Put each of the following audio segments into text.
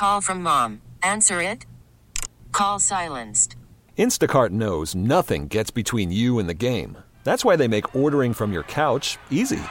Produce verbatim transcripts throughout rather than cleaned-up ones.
call from mom. Answer it. Call silenced. Instacart knows nothing gets between you and the game. That's why they make ordering from your couch easy.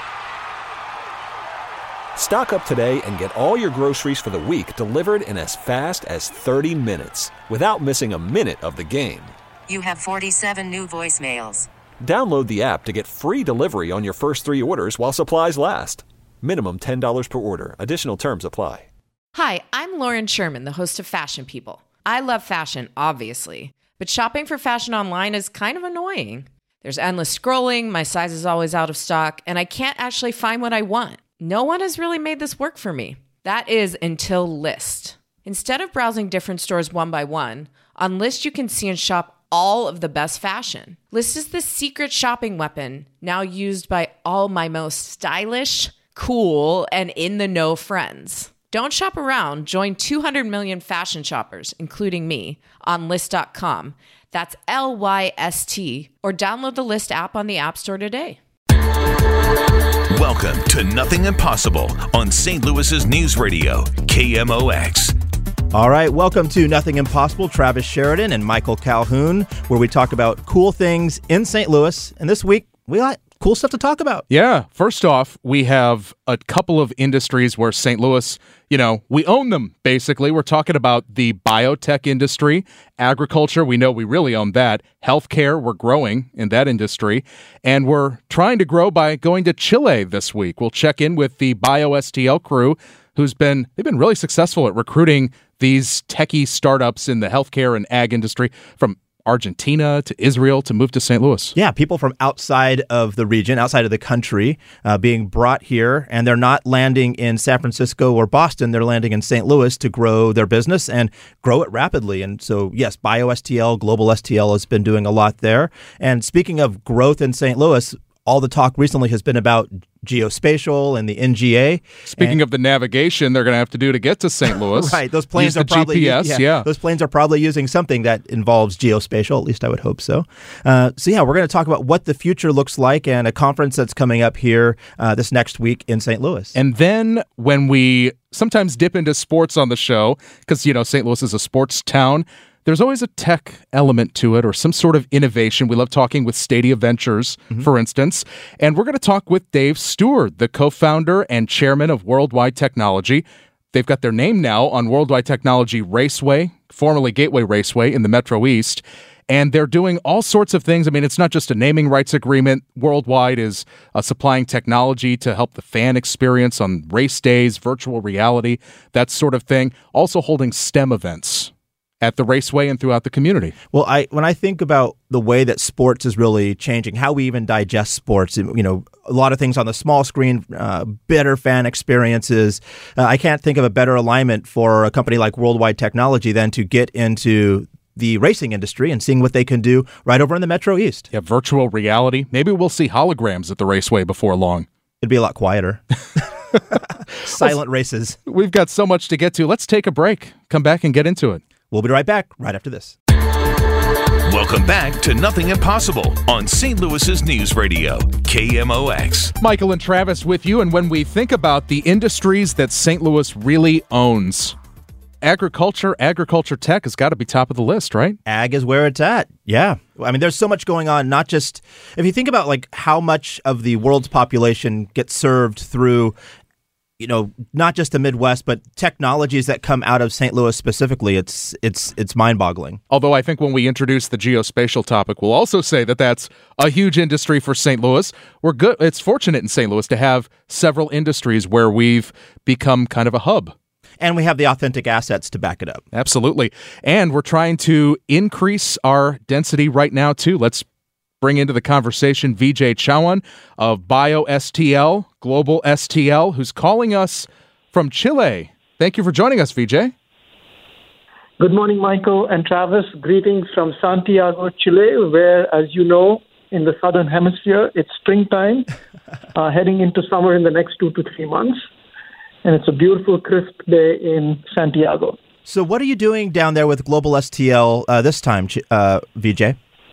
Stock up today and get all your groceries for the week delivered in as fast as thirty minutes without missing a minute of the game. You have forty-seven new voicemails. Download the app to get free delivery on your first three orders while supplies last. Minimum ten dollars per order. Additional terms apply. Hi, I'm Lauren Sherman, the host of Fashion People. I love fashion, obviously, but shopping for fashion online is kind of annoying. There's endless scrolling, my size is always out of stock, and I can't actually find what I want. No one has really made this work for me. That is until Lyst. Instead of browsing different stores one by one, on Lyst you can see and shop all of the best fashion. Lyst is the secret shopping weapon now used by all my most stylish, cool, and in-the-know friends. Don't shop around. Join two hundred million fashion shoppers, including me, on Lyst dot com. That's L Y S T, or download the Lyst app on the App Store today. Welcome to Nothing Impossible on Saint Louis's News Radio, K M O X. All right, welcome to Nothing Impossible. Travis Sheridan and Michael Calhoun, where we talk about cool things in Saint Louis. And this week, we got cool stuff to talk about. Yeah. First off, we have a couple of industries where Saint Louis, you know, we own them, basically. We're talking about the biotech industry, agriculture. We know we really own that. Healthcare, we're growing in that industry. And we're trying to grow by going to Chile this week. We'll check in with the BioSTL crew, who's been, they've been really successful at recruiting these techie startups in the healthcare and ag industry from Argentina to Israel to move to Saint Louis. Yeah, people from outside of the region, outside of the country, uh, being brought here, and they're not landing in San Francisco or Boston. They're landing in Saint Louis to grow their business and grow it rapidly. And so, yes, BioSTL, Global S T L has been doing a lot there. And speaking of growth in Saint Louis, all the talk recently has been about geospatial and the N G A. Speaking and, of the navigation they're going to have to do to get to Saint Louis. Right. Those planes Use are the probably G P S, yeah, yeah. Those planes are probably using something that involves geospatial. At least I would hope so. Uh, so yeah, we're going to talk about what the future looks like and a conference that's coming up here uh, this next week in Saint Louis. And then when we sometimes dip into sports on the show, because you know Saint Louis is a sports town, there's always a tech element to it or some sort of innovation. We love talking with Stadia Ventures, mm-hmm. for instance. And we're going to talk with Dave Stewart, the co-founder and chairman of Worldwide Technology. They've got their name now on Worldwide Technology Raceway, formerly Gateway Raceway in the Metro East. And they're doing all sorts of things. I mean, it's not just a naming rights agreement. Worldwide is uh, supplying technology to help the fan experience on race days, virtual reality, that sort of thing. Also holding STEM events at the raceway and throughout the community. Well, I when I think about the way that sports is really changing, how we even digest sports, you know, a lot of things on the small screen, uh, better fan experiences. Uh, I can't think of a better alignment for a company like Worldwide Technology than to get into the racing industry and seeing what they can do right over in the Metro East. Yeah, virtual reality. Maybe we'll see holograms at the raceway before long. It'd be a lot quieter. Silent races. We've got so much to get to. Let's take a break. Come back and get into it. We'll be right back right after this. Welcome back to Nothing Impossible on Saint Louis's News Radio, K M O X. Michael and Travis with you, and when we think about the industries that Saint Louis really owns, agriculture, agriculture tech has got to be top of the list, right? Ag is where it's at. Yeah. I mean, there's so much going on, not just, if you think about like how much of the world's population gets served through, you know, not just the Midwest, but technologies that come out of Saint Louis specifically, it's it's it's mind-boggling. Although I think when we introduce the geospatial topic, we'll also say that that's a huge industry for Saint Louis. We're good. It's fortunate in Saint Louis to have several industries where we've become kind of a hub. And we have the authentic assets to back it up. Absolutely. And we're trying to increase our density right now, too. Let's bring into the conversation Vijay Chauhan of BioSTL, Global S T L, who's calling us from Chile. Thank you for joining us, Vijay. Good morning, Michael and Travis. Greetings from Santiago, Chile, where, as you know, in the southern hemisphere, it's springtime, uh, heading into summer in the next two to three months. And it's a beautiful, crisp day in Santiago. So what are you doing down there with Global S T L uh, this time, uh, Vijay?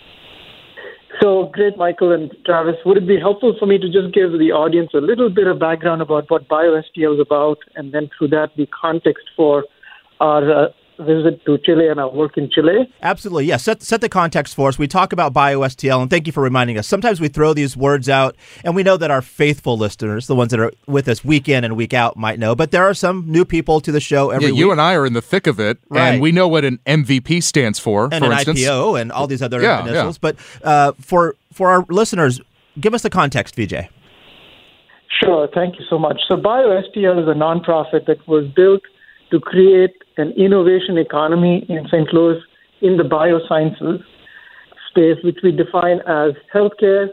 So great, Michael and Travis. Would it be helpful for me to just give the audience a little bit of background about what BioSTL is about, and then through that, the context for our uh, visit to Chile and our work in Chile. Absolutely. Yeah. Set, set the context for us. We talk about BioSTL, and thank you for reminding us. Sometimes we throw these words out, and we know that our faithful listeners, the ones that are with us week in and week out, might know. But there are some new people to the show every yeah, week. You and I are in the thick of it, Right. and we know what an M V P stands for, and for an instance. I P O and all these other Yeah, initials. yeah. But uh, for for our listeners, give us the context, Vijay. Sure. Thank you so much. So BioSTL is a nonprofit that was built to create an innovation economy in Saint Louis in the biosciences space, which we define as healthcare,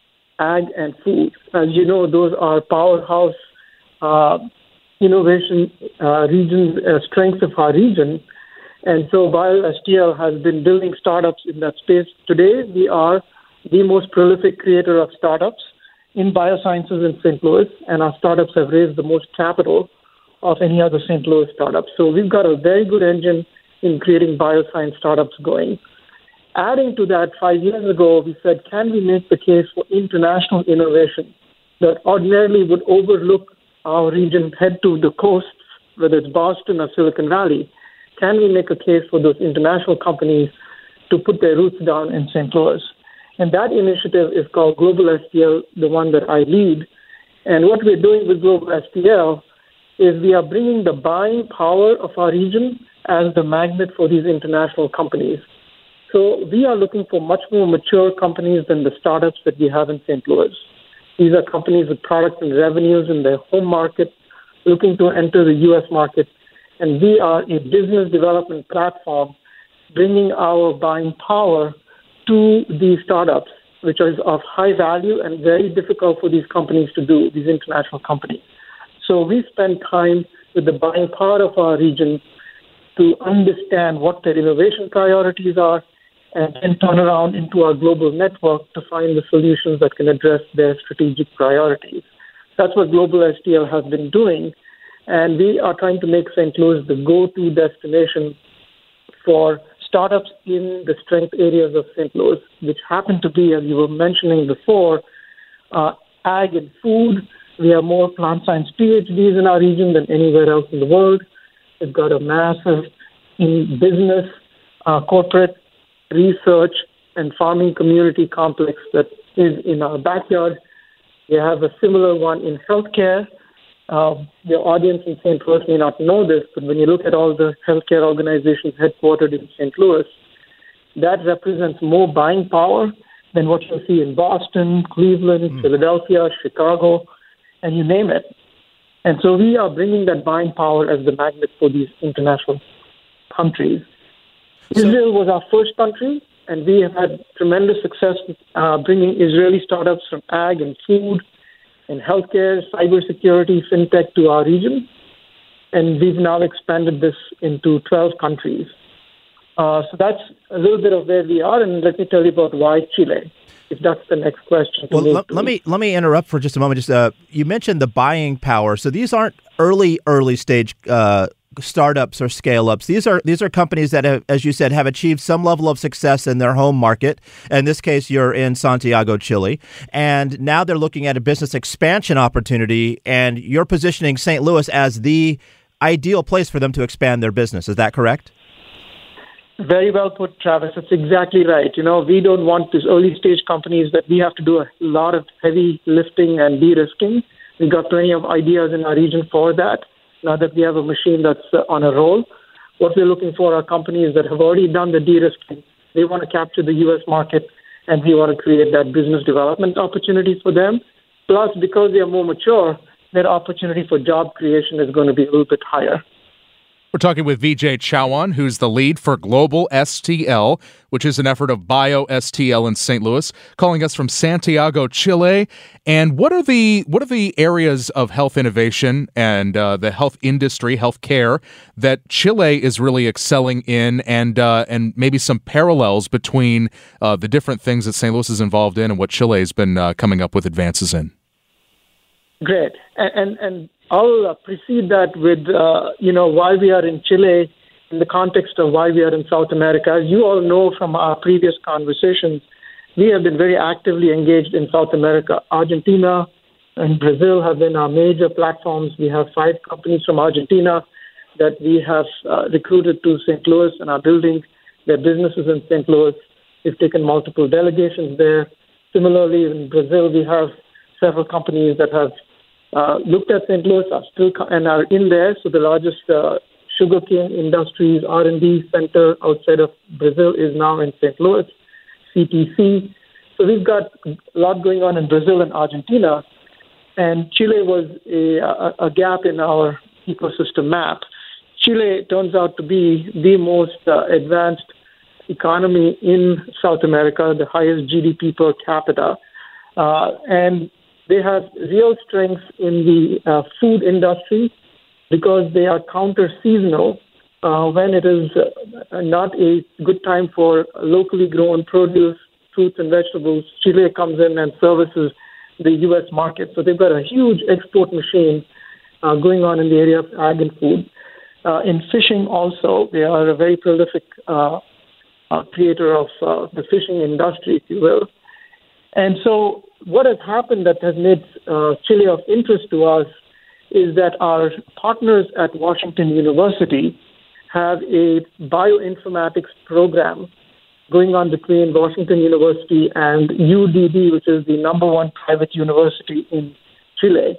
ag, and food. As you know, those are powerhouse uh, innovation uh, regions, uh, strengths of our region. And so BioSTL has been building startups in that space. Today, we are the most prolific creator of startups in biosciences in Saint Louis, and our startups have raised the most capital of any other Saint Louis startup. So we've got a very good engine in creating bioscience startups going. Adding to that, five years ago, we said, can we make the case for international innovation that ordinarily would overlook our region, head to the coasts, whether it's Boston or Silicon Valley? Can we make a case for those international companies to put their roots down in Saint Louis? And that initiative is called Global S T L, the one that I lead. And what we're doing with Global S T L is we are bringing the buying power of our region as the magnet for these international companies. So we are looking for much more mature companies than the startups that we have in Saint Louis. These are companies with products and revenues in their home market, looking to enter the U S market. And we are a business development platform bringing our buying power to these startups, which is of high value and very difficult for these companies to do, these international companies. So we spend time with the buying power of our region to understand what their innovation priorities are and then turn around into our global network to find the solutions that can address their strategic priorities. That's what Global S T L has been doing, and we are trying to make Saint Louis the go-to destination for startups in the strength areas of Saint Louis, which happen to be, as you were mentioning before, uh, ag and food. We have more plant science PhDs in our region than anywhere else in the world. We've got a massive in business, uh, corporate, research, and farming community complex that is in our backyard. We have a similar one in healthcare. Uh, the audience in Saint Louis may not know this, but when you look at all the healthcare organizations headquartered in Saint Louis, that represents more buying power than what you'll see in Boston, Cleveland, mm. Philadelphia, Chicago, and you name it. And so we are bringing that buying power as the magnet for these international countries. So, Israel was our first country, and we have had tremendous success uh, bringing Israeli startups from ag and food and healthcare, cybersecurity, fintech to our region. And we've now expanded this into twelve countries. Uh, so that's a little bit of where we are, and let me tell you about why Chile, if that's the next question. Well, let, let me let me interrupt for just a moment. Just uh, you mentioned the buying power. So these aren't early early stage uh, startups or scale ups. These are these are companies that have, as you said, have achieved some level of success in their home market. In this case, you're in Santiago, Chile, and now they're looking at a business expansion opportunity, and you're positioning Saint Louis as the ideal place for them to expand their business. Is that correct? Very well put, Travis. That's exactly right. You know, we don't want these early stage companies that we have to do a lot of heavy lifting and de-risking. We've got plenty of ideas in our region for that. Now that we have a machine that's uh, on a roll, what we're looking for are companies that have already done the de-risking. They want to capture the U S market, and we want to create that business development opportunity for them. Plus, because they are more mature, their opportunity for job creation is going to be a little bit higher. We're talking with Vijay Chauhan, who's the lead for Global S T L, which is an effort of BioSTL in Saint Louis, calling us from Santiago, Chile. And what are the what are the areas of health innovation and uh, the health industry, healthcare, that Chile is really excelling in, and uh, and maybe some parallels between uh, the different things that Saint Louis is involved in and what Chile has been uh, coming up with advances in? Great. And and, and I'll uh, precede that with, uh, you know, why we are in Chile in the context of why we are in South America. As you all know from our previous conversations, we have been very actively engaged in South America. Argentina and Brazil have been our major platforms. We have five companies from Argentina that we have uh, recruited to Saint Louis and are building their businesses in Saint Louis. We've taken multiple delegations there. Similarly, in Brazil, we have several companies that have uh, looked at Saint Louis are still co- and are in there. So the largest uh, sugarcane industries R and D center outside of Brazil is now in Saint Louis, C T C. So we've got a lot going on in Brazil and Argentina. And Chile was a, a, a gap in our ecosystem map. Chile turns out to be the most uh, advanced economy in South America, the highest G D P per capita. Uh, and they have real strengths in the uh, food industry because they are counter-seasonal. Uh, when it is uh, not a good time for locally grown produce, fruits and vegetables, Chile comes in and services the U S market. So they've got a huge export machine uh, going on in the area of ag and food. Uh, in fishing also, they are a very prolific uh, uh, creator of uh, the fishing industry, if you will. And so what has happened that has made uh, Chile of interest to us is that our partners at Washington University have a bioinformatics program going on between Washington University and U D D, which is the number one private university in Chile.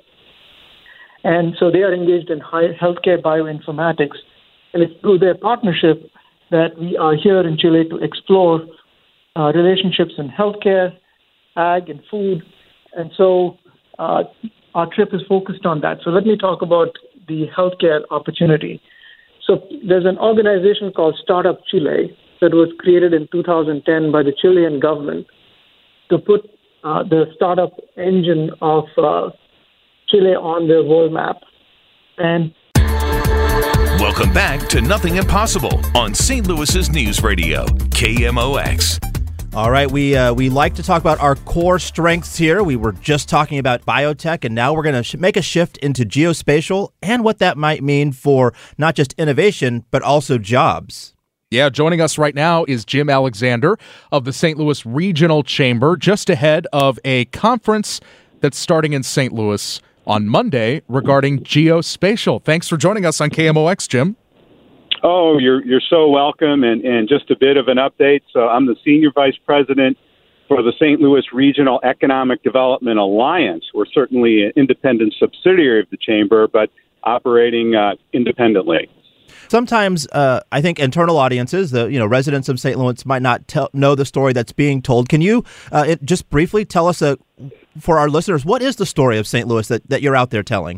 And so they are engaged in high healthcare bioinformatics. And it's through their partnership that we are here in Chile to explore uh, relationships in healthcare, ag, and food. And so uh, our trip is focused on that. So let me talk about the healthcare opportunity. So there's an organization called Startup Chile that was created in two thousand ten by the Chilean government to put uh, the startup engine of uh, Chile on their world map. And welcome back to Nothing Impossible on Saint Louis's News Radio, K M O X. All right, we uh, we like to talk about our core strengths here. We were just talking about biotech, and now we're going to sh- make a shift into geospatial and what that might mean for not just innovation, but also jobs. Yeah, joining us right now is Jim Alexander of the Saint Louis Regional Chamber, just ahead of a conference that's starting in Saint Louis on Monday regarding geospatial. Thanks for joining us on K M O X, Jim. Oh, you're you're so welcome, and, and just a bit of an update. So I'm the Senior Vice President for the Saint Louis Regional Economic Development Alliance. We're certainly an independent subsidiary of the Chamber, but operating uh, independently. Sometimes uh, I think internal audiences, the you know residents of Saint Louis, might not tell, know the story that's being told. Can you uh, it, just briefly tell us, uh, for our listeners, what is the story of Saint Louis that, that you're out there telling?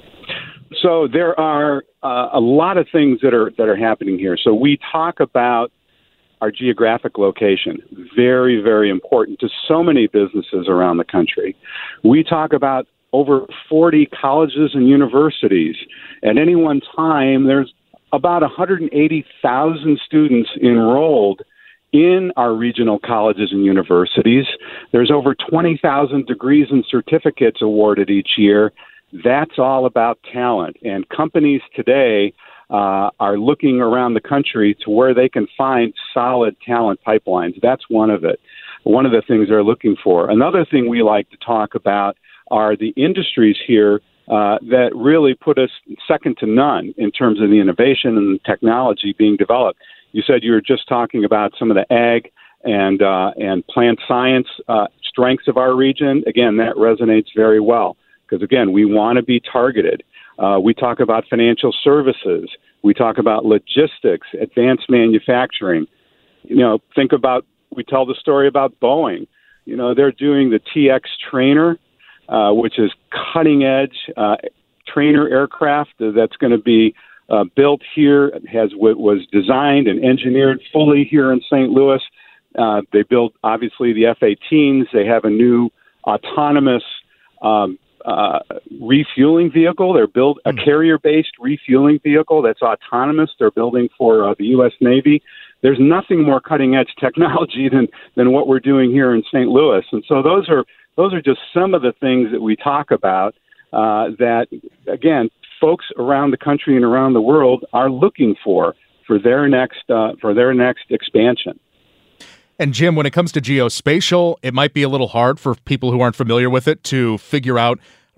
So there are uh, a lot of things that are that are happening here. So we talk about our geographic location, very, very important to so many businesses around the country. We talk about over forty colleges and universities. At any one time, there's about one hundred eighty thousand students enrolled in our regional colleges and universities. There's over twenty thousand degrees and certificates awarded each year. That's all about talent. And companies today uh, are looking around the country to where they can find solid talent pipelines. That's one of it. One of the things they're looking for. Another thing we like to talk about are the industries here uh, that really put us second to none in terms of the innovation and the technology being developed. You said you were just talking about some of the ag and uh, and plant science uh, strengths of our region. Again, that resonates very well because, again, we want to be targeted. Uh, we talk about financial services. We talk about logistics, advanced manufacturing. You know, think about, we tell the story about Boeing. You know, they're doing the T X trainer, uh, which is cutting edge uh, trainer aircraft that's going to be uh, built here. It has what was designed and engineered fully here in Saint Louis. Uh, they built, obviously, the F eighteens. They have a new autonomous um, uh, refueling vehicle. They're built a carrier-based refueling vehicle that's autonomous. They're building for uh, the U S Navy. There's nothing more cutting-edge technology than than what we're doing here in Saint Louis. And so those are those are just some of the things that we talk about uh, that, again, folks around the country and around the world are looking for for their next uh, for their next expansion. And Jim, when it comes to geospatial, it might be a little hard for people who aren't familiar with it to figure out,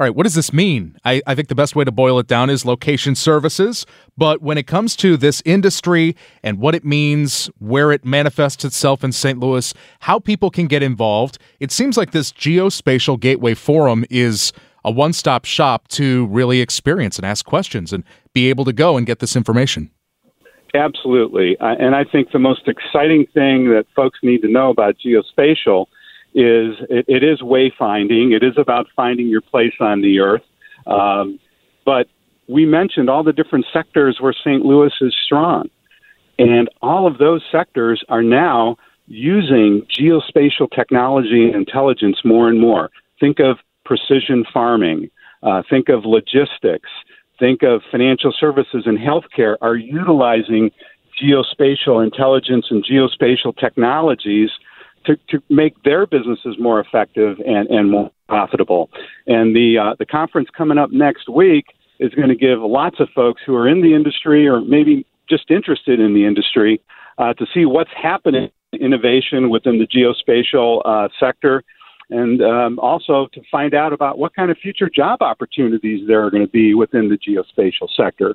All right, what does this mean? I, I think the best way to boil it down is location services. But when it comes to this industry and what it means, where it manifests itself in Saint Louis, how people can get involved, it seems like this Geospatial Gateway Forum is a one-stop shop to really experience and ask questions and be able to go and get this information. Absolutely. Uh, and I think the most exciting thing that folks need to know about geospatial is it, it is wayfinding. It is about finding your place on the earth. Um, but we mentioned all the different sectors where Saint Louis is strong. And all of those sectors are now using geospatial technology and intelligence more and more. Think of precision farming. Uh, think of logistics. Think of financial services and healthcare are utilizing geospatial intelligence and geospatial technologies to, to make their businesses more effective and, and more profitable. And the uh, the conference coming up next week is going to give lots of folks who are in the industry or maybe just interested in the industry uh, to see what's happening in innovation within the geospatial uh, sector, and um, also to find out about what kind of future job opportunities there are going to be within the geospatial sector.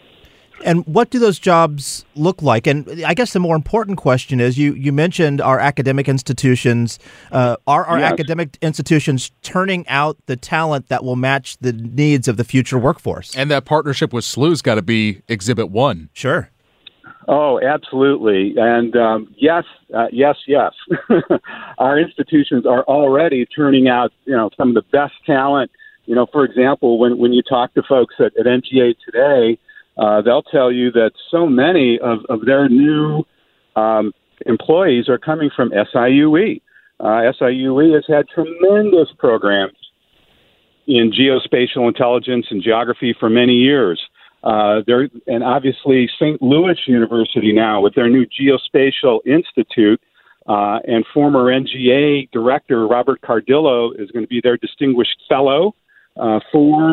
And what do those jobs look like? And I guess the more important question is, you, you mentioned our academic institutions. Uh, are our yes. academic institutions turning out the talent that will match the needs of the future workforce? And that partnership with S L U's got to be Exhibit One. Sure. Oh, absolutely. And um, yes, uh, yes, yes. Our institutions are already turning out, you know, some of the best talent. You know, for example, when, when you talk to folks at, at N G A today, Uh, they'll tell you that so many of, of their new um, employees are coming from S I U E. Uh, S I U E has had tremendous programs in geospatial intelligence and geography for many years. Uh, there, and obviously Saint Louis University now with their new Geospatial Institute uh, and former N G A director Robert Cardillo is going to be their distinguished fellow uh, for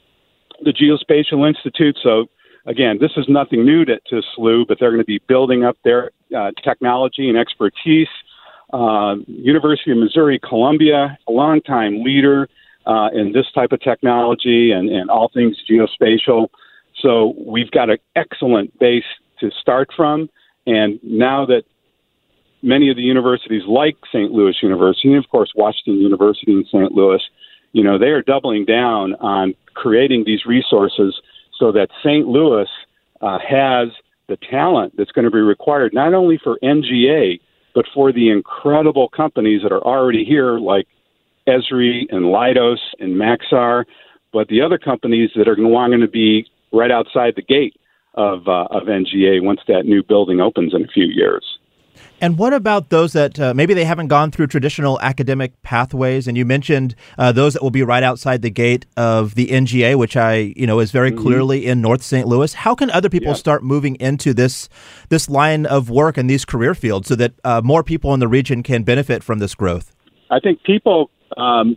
the Geospatial Institute. So again, this is nothing new to, to S L U, but they're going to be building up their uh, technology and expertise. Uh, University of Missouri Columbia, a longtime leader uh, in this type of technology and, and all things geospatial. So we've got an excellent base to start from. And now that many of the universities like Saint Louis University, and of course Washington University in Saint Louis, you know, they are doubling down on creating these resources so that Saint Louis uh, has the talent that's going to be required not only for N G A, but for the incredible companies that are already here, like Esri and Leidos and Maxar, but the other companies that are going to be right outside the gate of uh, of N G A once that new building opens in a few years. And what about those that uh, maybe they haven't gone through traditional academic pathways? And you mentioned uh, those that will be right outside the gate of the N G A, which I, you know, is very mm-hmm. clearly in North Saint Louis. How can other people yeah. start moving into this this line of work and these career fields so that uh, more people in the region can benefit from this growth? I think people um,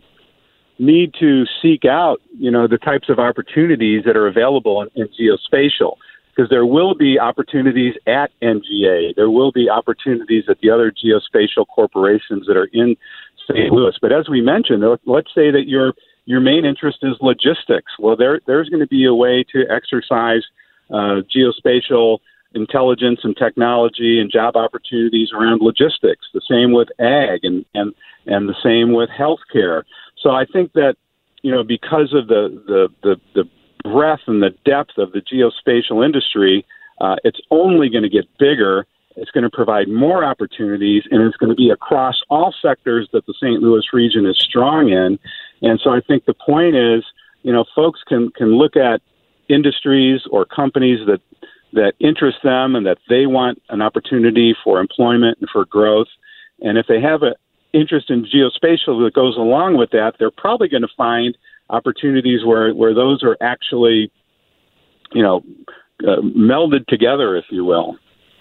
need to seek out, you know, the types of opportunities that are available in, in geospatial. Because there will be opportunities at N G A. There will be opportunities at the other geospatial corporations that are in Saint Louis. But as we mentioned, let's say that your your main interest is logistics. Well, there there's going to be a way to exercise uh, geospatial intelligence and technology and job opportunities around logistics. The same with ag and and, and the same with healthcare. So I think that, you know, because of the the the, the breadth and the depth of the geospatial industry, uh, it's only going to get bigger. It's going to provide more opportunities, and it's going to be across all sectors that the Saint Louis region is strong in. And so I think the point is, you know, folks can, can look at industries or companies that, that interest them and that they want an opportunity for employment and for growth. And if they have an interest in geospatial that goes along with that, they're probably going to find opportunities where, where those are actually, you know, uh, melded together, if you will.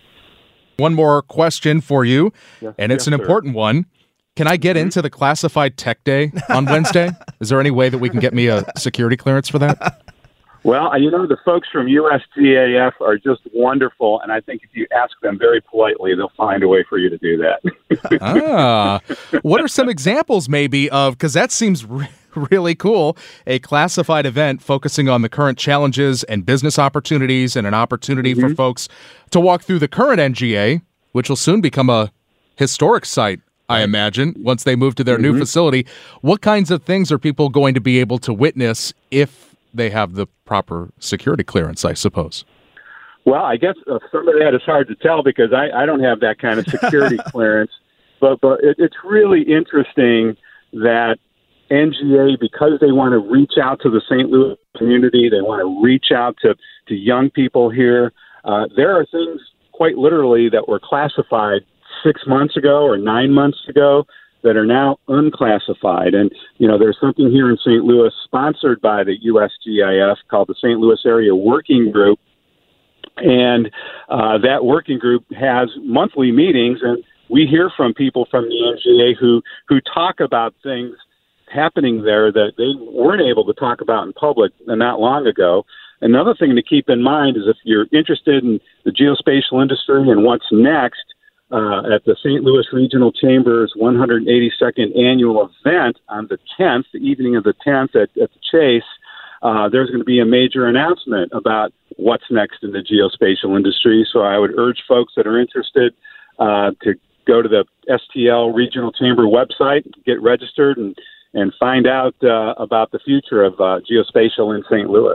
One more question for you, yes, and it's yes, an sir. important one. Can I get mm-hmm. into the Classified Tech Day on Wednesday? Is there any way that we can get me a security clearance for that? Well, you know, the folks from U S G A F are just wonderful, and I think if you ask them very politely, they'll find a way for you to do that. ah, what are some examples maybe of, because that seems re- really cool. A classified event focusing on the current challenges and business opportunities, and an opportunity mm-hmm. for folks to walk through the current N G A, which will soon become a historic site, I imagine, once they move to their mm-hmm. new facility. What kinds of things are people going to be able to witness if they have the proper security clearance, I suppose? Well, I guess uh, some of that is hard to tell because I, I don't have that kind of security clearance. But but it, it's really interesting that N G A, because they want to reach out to the Saint Louis community, they want to reach out to, to young people here. Uh, there are things quite literally that were classified six months ago or nine months ago that are now unclassified. And, you know, there's something here in Saint Louis sponsored by the U S G I F called the Saint Louis Area Working Group. And uh, that working group has monthly meetings, and we hear from people from the N G A who, who talk about things happening there that they weren't able to talk about in public not long ago. Another thing to keep in mind is if you're interested in the geospatial industry and what's next, uh, at the Saint Louis Regional Chamber's one hundred eighty-second annual event on the tenth, the evening of the tenth at, at the Chase, uh, there's going to be a major announcement about what's next in the geospatial industry. So I would urge folks that are interested uh, to go to the S T L Regional Chamber website, get registered, and, and find out uh, about the future of uh, geospatial in Saint Louis.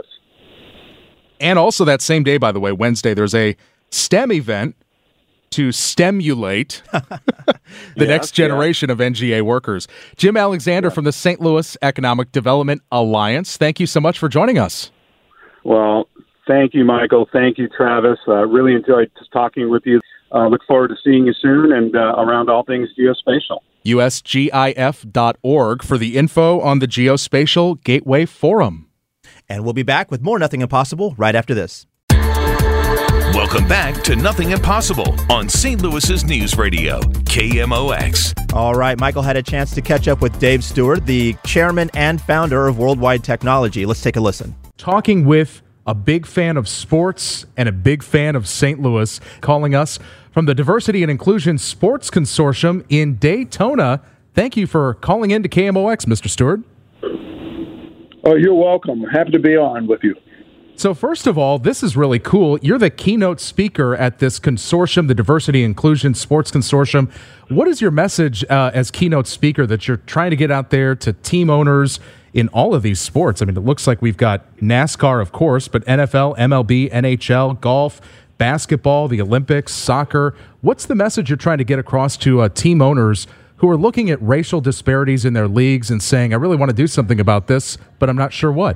And also that same day, by the way, Wednesday, there's a STEM event to stimulate the yes, next generation yeah. of N G A workers. Jim Alexander yeah. from the Saint Louis Economic Development Alliance, thank you so much for joining us. Well, thank you, Michael. Thank you, Travis. Uh, really enjoyed talking with you. Uh, look forward to seeing you soon and uh, around all things geospatial. U S G I F dot org for the info on the Geospatial Gateway Forum. And we'll be back with more Nothing Impossible right after this. Welcome back to Nothing Impossible on Saint Louis's News Radio, K M O X. All right, Michael had a chance to catch up with Dave Stewart, the chairman and founder of Worldwide Technology. Let's take a listen. Talking with a big fan of sports and a big fan of Saint Louis, calling us from the Diversity and Inclusion Sports Consortium in Daytona. Thank you for calling in to K M O X, Mister Stewart. Oh, you're welcome. Happy to be on with you. So first of all, this is really cool. You're the keynote speaker at this consortium, the Diversity and Inclusion Sports Consortium. What is your message uh, as keynote speaker that you're trying to get out there to team owners in all of these sports? I mean, it looks like we've got NASCAR, of course, but N F L, M L B, N H L, golf, basketball, the Olympics, soccer. What's the message you're trying to get across to uh, team owners who are looking at racial disparities in their leagues and saying, I really want to do something about this, but I'm not sure what?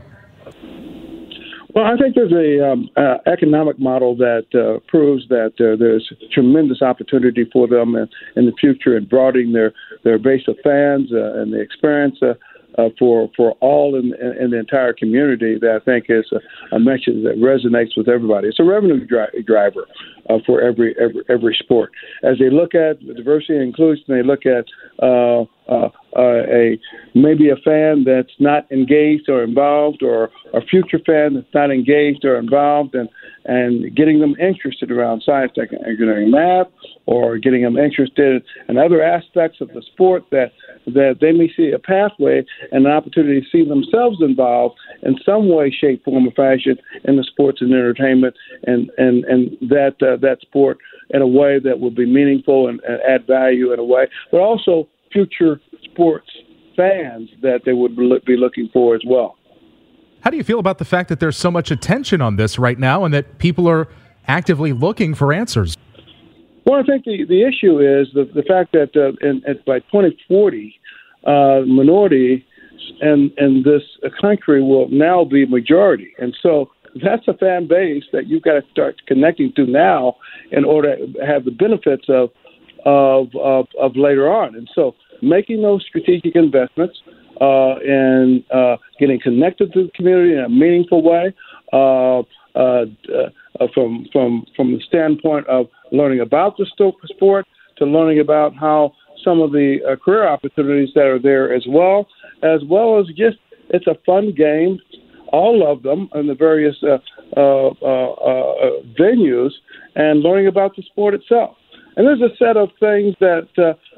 Well, I think there's a um, uh, economic model that uh, proves that uh, there's tremendous opportunity for them in, in the future in broadening their, their base of fans uh, and the experience uh, uh, for for all in, in the entire community that I think is a, a message that resonates with everybody. It's a revenue dri- driver uh, for every, every every sport. As they look at diversity and inclusion, they look at uh, uh, uh, a maybe a fan that's not engaged or involved, or a future fan that's not engaged or involved, and and getting them interested around science, tech, engineering, math, or getting them interested in other aspects of the sport that that they may see a pathway and an opportunity to see themselves involved in some way, shape, form, or fashion in the sports and entertainment, and and and that uh, that sport in a way that will be meaningful and, and add value in a way, but also future sports fans that they would be looking for as well. How do you feel about the fact that there's so much attention on this right now and that people are actively looking for answers? Well, I think the, the issue is the, the fact that uh, in, in, by twenty forty, uh, minority in, in this country will now be majority. And so that's a fan base that you've got to start connecting to now in order to have the benefits of of, of, of later on. And so making those strategic investments uh, and uh, getting connected to the community in a meaningful way, uh, uh, uh, from from from the standpoint of learning about the sport to learning about how some of the uh, career opportunities that are there as well, as well as just it's a fun game, all of them in the various uh, uh, uh, uh, venues, and learning about the sport itself. And there's a set of things that uh,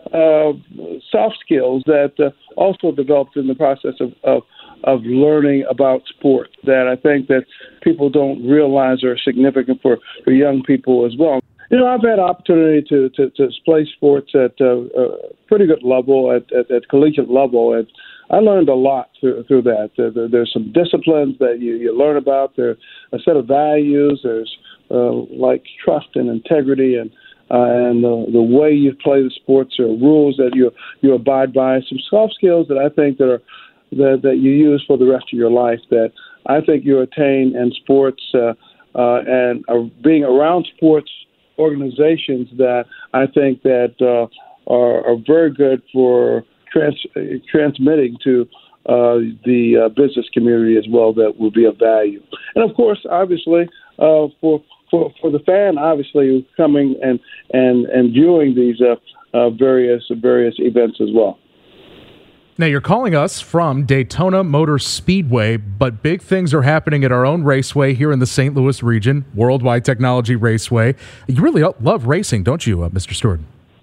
uh, soft skills that uh, also developed in the process of, of of learning about sport that I think that people don't realize are significant for, for young people as well. You know, I've had opportunity to, to, to play sports at a, a pretty good level, at, at, at collegiate level, and I learned a lot through, through that. There, there, there's some disciplines that you, you learn about. There's a set of values. There's uh, like trust and integrity, and uh, and the, the way you play the sports, or rules that you you abide by. Some soft skills that I think that are that, that you use for the rest of your life, that I think you attain in sports, uh, uh, and uh, being around sports organizations that I think that uh, are, are very good for trans- transmitting to uh, the uh, business community as well, that will be of value. And of course, obviously, uh, for, for for the fan, obviously coming and and, and viewing these uh, uh, various various events as well. Now, you're calling us from Daytona Motor Speedway, but big things are happening at our own raceway here in the Saint Louis region, Worldwide Technology Raceway. You really love racing, don't you, uh, Mister Stewart?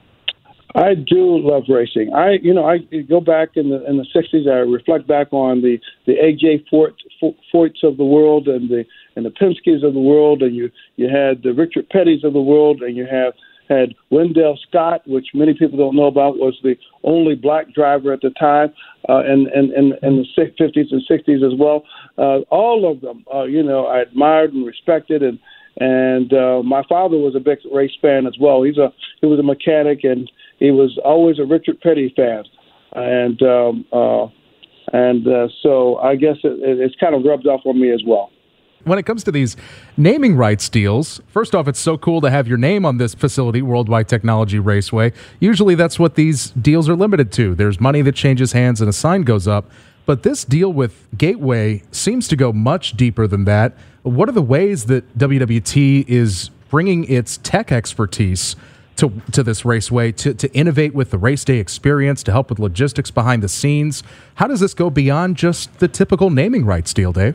I do love racing. I, you know, I go back in the in the sixties. I reflect back on the the A J Fort, Forts of the world, and the and the Penske's of the world, and you you had the Richard Petty's of the world, and you have had Wendell Scott, which many people don't know about, was the only black driver at the time, uh, and and in the fifties and sixties as well. Uh, all of them, uh, you know, I admired and respected, and and uh, my father was a big race fan as well. He's a he was a mechanic, and he was always a Richard Petty fan, and um, uh, and uh, so I guess it, it's kind of rubbed off on me as well. When it comes to these naming rights deals, first off, it's so cool to have your name on this facility, Worldwide Technology Raceway. Usually that's what these deals are limited to. There's money that changes hands and a sign goes up. But this deal with Gateway seems to go much deeper than that. What are the ways that W W T is bringing its tech expertise to, to this raceway, to, to innovate with the race day experience, to help with logistics behind the scenes? How does this go beyond just the typical naming rights deal, Dave?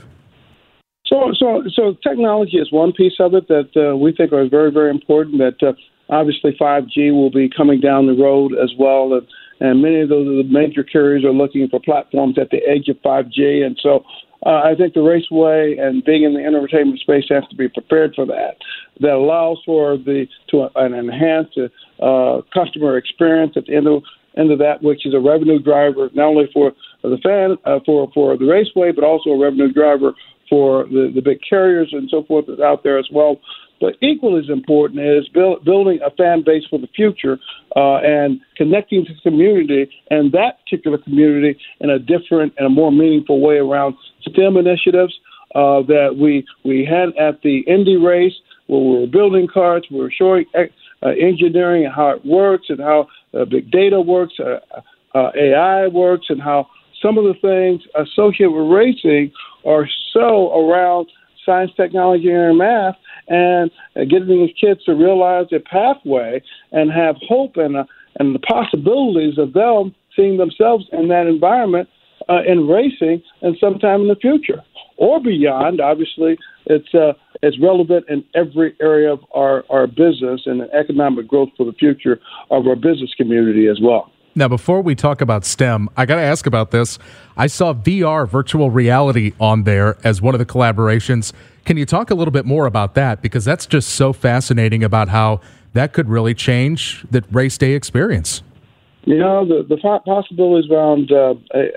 So, so, so technology is one piece of it that uh, we think are very, very important. That uh, obviously five G will be coming down the road as well, and, and many of those the major carriers are looking for platforms at the edge of five G. And so, uh, I think the raceway and being in the entertainment space has to be prepared for that. That allows for the to an enhanced uh, customer experience at the end of end of that, which is a revenue driver not only for the fan uh, for for the raceway, but also a revenue driver for the, the big carriers and so forth that's out there as well. But equally as important is build, building a fan base for the future uh, and connecting to the community and that particular community in a different and a more meaningful way around STEM initiatives uh, that we we had at the Indy race, where we were building carts, we were showing uh, engineering and how it works and how uh, big data works, uh, uh, A I works, and how some of the things associated with racing are so around science, technology, and math, and uh, getting these kids to realize their pathway and have hope and uh, and the possibilities of them seeing themselves in that environment uh, in racing and sometime in the future or beyond. Obviously, it's uh, it's relevant in every area of our, our business and the economic growth for the future of our business community as well. Now, before we talk about STEM, I got to ask about this. I saw V R, virtual reality, on there as one of the collaborations. Can you talk a little bit more about that? Because that's just so fascinating about how that could really change the race day experience. You know, the, the possibilities around uh,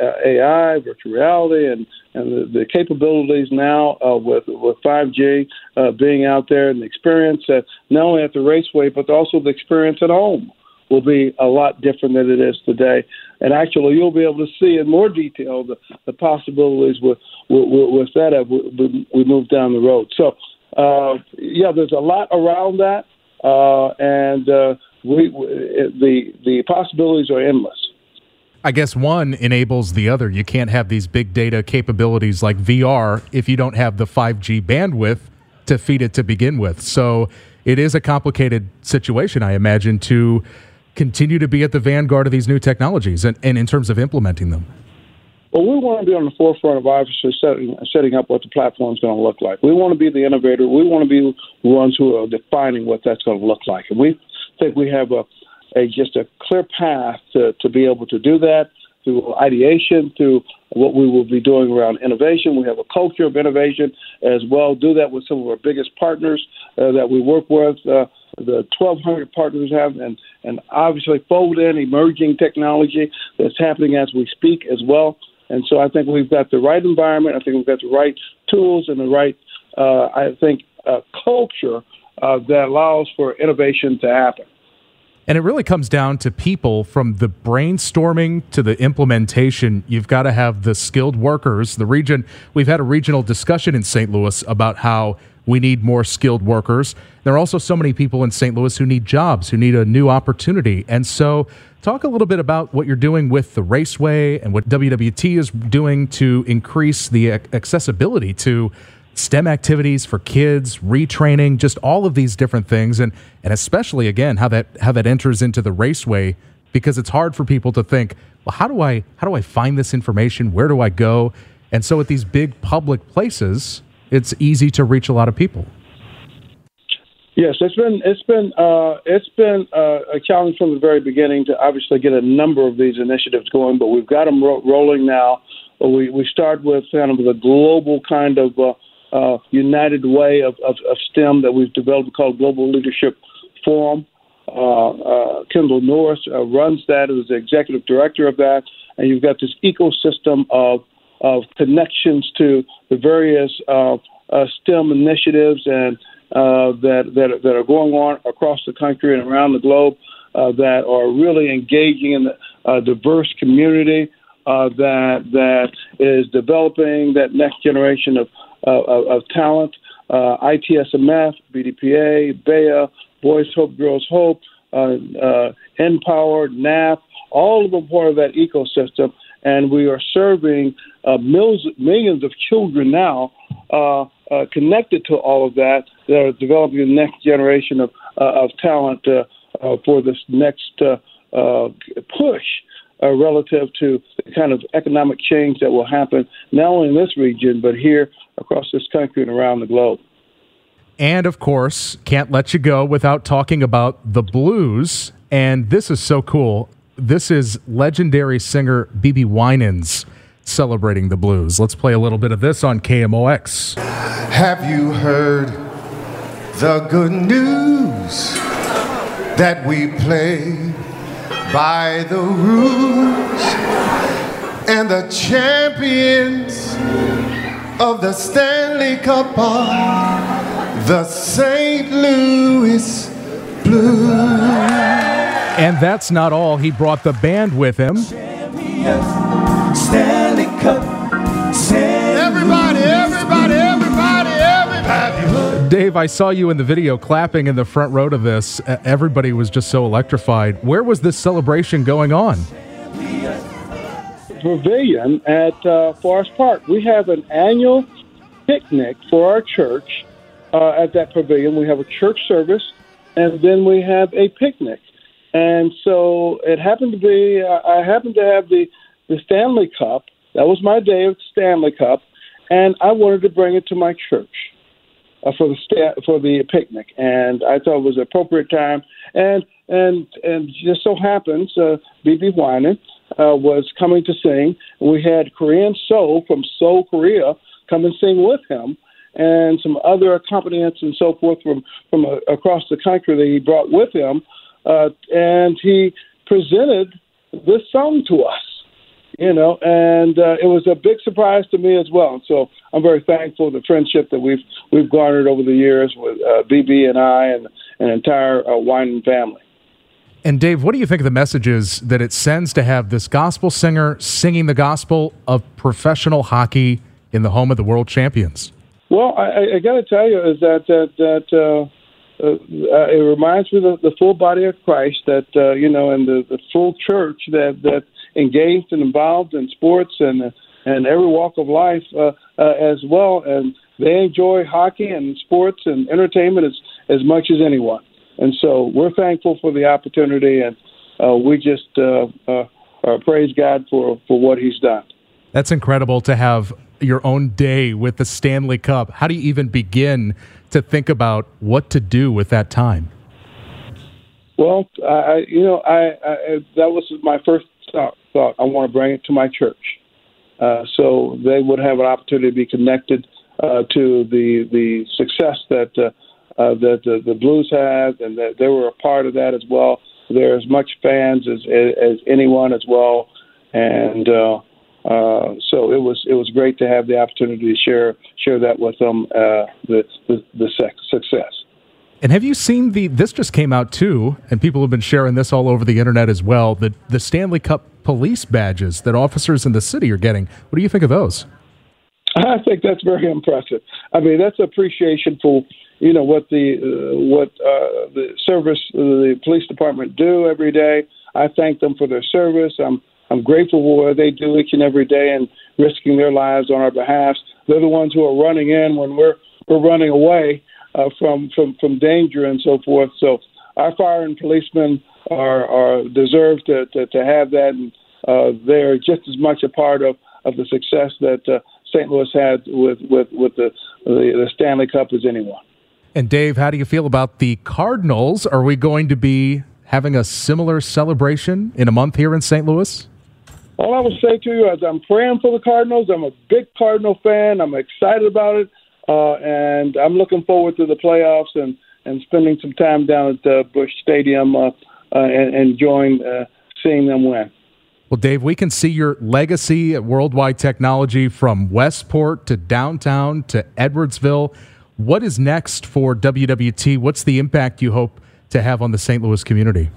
A I, virtual reality, and, and the, the capabilities now uh, with with five G uh, being out there, and the experience uh, not only at the raceway, but also the experience at home will be a lot different than it is today. And actually, you'll be able to see in more detail the, the possibilities with, with, with that as we, we move down the road. So, uh, yeah, there's a lot around that, uh, and uh, we, we the the possibilities are endless. I guess one enables the other. You can't have these big data capabilities like V R if you don't have the five G bandwidth to feed it to begin with. So it is a complicated situation, I imagine, to continue to be at the vanguard of these new technologies and, and in terms of implementing them. Well, we want to be on the forefront of obviously setting, setting up what the platform is going to look like. We want to be the innovator. We want to be the ones who are defining what that's going to look like. And we think we have a, a just a clear path to, to be able to do that through ideation, through what we will be doing around innovation. We have a culture of innovation as well. Do that with some of our biggest partners uh, that we work with. Uh, the twelve hundred partners have, and, and obviously fold in emerging technology that's happening as we speak as well. And so I think we've got the right environment. I think we've got the right tools and the right, uh, I think, uh, culture uh, that allows for innovation to happen. And it really comes down to people, from the brainstorming to the implementation. You've got to have the skilled workers. The region, we've had a regional discussion in Saint Louis about how we need more skilled workers. There are also so many people in Saint Louis who need jobs, who need a new opportunity. And so talk a little bit about what you're doing with the Raceway and what W W T is doing to increase the accessibility to STEM activities for kids, retraining, just all of these different things, and and especially again how that how that enters into the Raceway, because it's hard for people to think, well, how do I how do I find this information? Where do I go? And so at these big public places, it's easy to reach a lot of people. Yes, it's been it's been uh, it's been uh, a challenge from the very beginning to obviously get a number of these initiatives going, but we've got them ro- rolling now. We we start with kind of the global kind of uh, uh, united way of, of, of STEM that we've developed called Global Leadership Forum. Uh, uh, Kendall Norris uh, runs that as the executive director of that, and you've got this ecosystem of of connections to the various uh, uh, STEM initiatives and uh, that, that that are going on across the country and around the globe uh, that are really engaging in the uh, diverse community uh, that that is developing that next generation of uh, of, of talent. Uh, I T S M F, B D P A, B E A, Boys Hope, Girls Hope, uh, uh, Empower, N A P, all of them part of that ecosystem. And we are serving uh, millions, millions of children now uh, uh, connected to all of that that are developing the next generation of uh, of talent uh, uh, for this next uh, uh, push uh, relative to the kind of economic change that will happen not only in this region but here across this country and around the globe. And, of course, can't let you go without talking about the blues. And this is so cool. This is legendary singer B B Winans celebrating the blues. Let's play a little bit of this on K M O X. Have you heard the good news that we play by the rules and the champions of the Stanley Cup are the Saint Louis Blues? And that's not all. He brought the band with him. Stanley Cup. Everybody, everybody, everybody, everybody. Dave, I saw you in the video clapping in the front row to this. Everybody was just so electrified. Where was this celebration going on? Pavilion at uh, Forest Park. We have an annual picnic for our church uh, at that pavilion. We have a church service, and then we have a picnic. And so it happened to be, uh, I happened to have the, the Stanley Cup. That was my day of the Stanley Cup. And I wanted to bring it to my church uh, for the sta- for the picnic. And I thought it was an appropriate time. And and and just so happens, uh, B B Winan uh, was coming to sing. We had Korean Soul from Seoul, Korea, come and sing with him, and some other accompaniments and so forth from, from uh, across the country that he brought with him. Uh, and he presented this song to us, you know, and uh, it was a big surprise to me as well. So I'm very thankful for the friendship that we've we've garnered over the years with uh, B B and I and an entire uh, Winan family. And Dave, what do you think of the message is that it sends to have this gospel singer singing the gospel of professional hockey in the home of the world champions? Well, I, I got to tell you is that that that. Uh, Uh, uh, it reminds me of the, the full body of Christ that, uh, you know, and the, the full church that, that engaged and involved in sports and uh, and every walk of life uh, uh, as well. And they enjoy hockey and sports and entertainment as, as much as anyone. And so we're thankful for the opportunity, and uh, we just uh, uh, uh, praise God for, for what he's done. That's incredible to have your own day with the Stanley Cup. How do you even begin to think about what to do with that time? Well, I, you know, I, I that was my first thought. thought. I want to bring it to my church, uh, so they would have an opportunity to be connected uh, to the the success that uh, uh, that the, the Blues had, and that they were a part of that as well. They're as much fans as as anyone as well, and uh, uh, so it was it was great to have the opportunity to share share that with them, uh, the the, the success. And have you seen the, this just came out too, and people have been sharing this all over the internet as well, the, the Stanley Cup police badges that officers in the city are getting. What do you think of those? I think that's very impressive. I mean, that's appreciation for, you know, what the uh, what uh, the service, uh, the police department do every day. I thank them for their service. I'm I'm grateful for what they do each and every day and risking their lives on our behalf. They're the ones who are running in when we're we're running away. Uh, from, from, from danger and so forth. So our fire and policemen are, are deserve to, to, to have that, and uh, they're just as much a part of, of the success that uh, Saint Louis had with, with, with the, the, the Stanley Cup as anyone. And Dave, how do you feel about the Cardinals? Are we going to be having a similar celebration in a month here in Saint Louis? All I will say to you is I'm praying for the Cardinals. I'm a big Cardinal fan. I'm excited about it. Uh, and I'm looking forward to the playoffs and, and spending some time down at uh, Busch Stadium uh, uh, and enjoying uh, seeing them win. Well, Dave, we can see your legacy at Worldwide Technology from Westport to downtown to Edwardsville. What is next for W W T? What's the impact you hope to have on the Saint Louis community?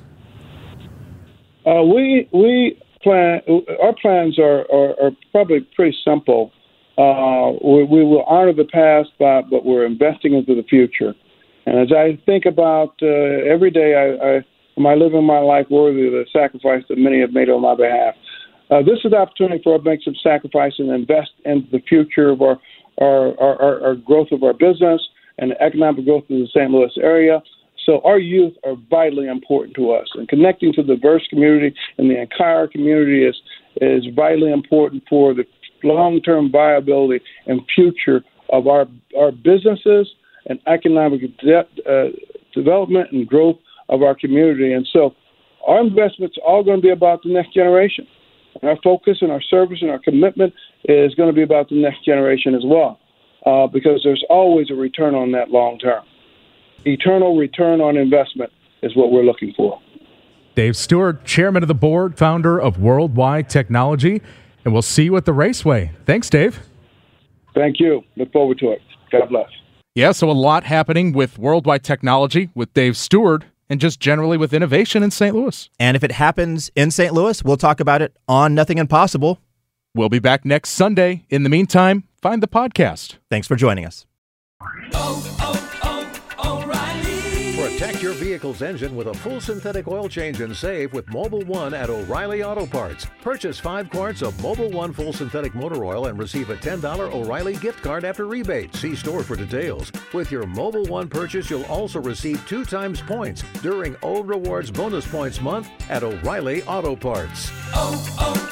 Uh, we we plan. Our plans are, are, are probably pretty simple. Uh, we, we will honor the past, but, but we're investing into the future. And as I think about uh, every day, I, I, am I living my life worthy of the sacrifice that many have made on my behalf? Uh, this is the opportunity for us to make some sacrifice and invest in the future of our our, our, our growth of our business and the economic growth of the Saint Louis area. So our youth are vitally important to us, and connecting to the diverse community and the entire community is is vitally important for the long-term viability and future of our our businesses and economic de- uh, development and growth of our community. And so our investments are all going to be about the next generation. And our focus and our service and our commitment is going to be about the next generation as well, uh, because there's always a return on that long-term. Eternal return on investment is what we're looking for. Dave Stewart, chairman of the board, founder of Worldwide Technology. And we'll see you at the Raceway. Thanks, Dave. Thank you. Look forward to it. God bless. Yeah, so a lot happening with Worldwide Technology, with Dave Stewart, and just generally with innovation in Saint Louis. And if it happens in Saint Louis, we'll talk about it on Nothing Impossible. We'll be back next Sunday. In the meantime, find the podcast. Thanks for joining us. Oh, oh, oh, O'Reilly. Protect your vehicle's engine with a full synthetic oil change and save with Mobil one at O'Reilly Auto Parts. Purchase five quarts of Mobil one full synthetic motor oil and receive a ten dollars O'Reilly gift card after rebate. See store for details. With your Mobil one purchase, you'll also receive two times points during O Rewards Bonus Points Month at O'Reilly Auto Parts. Oh, oh,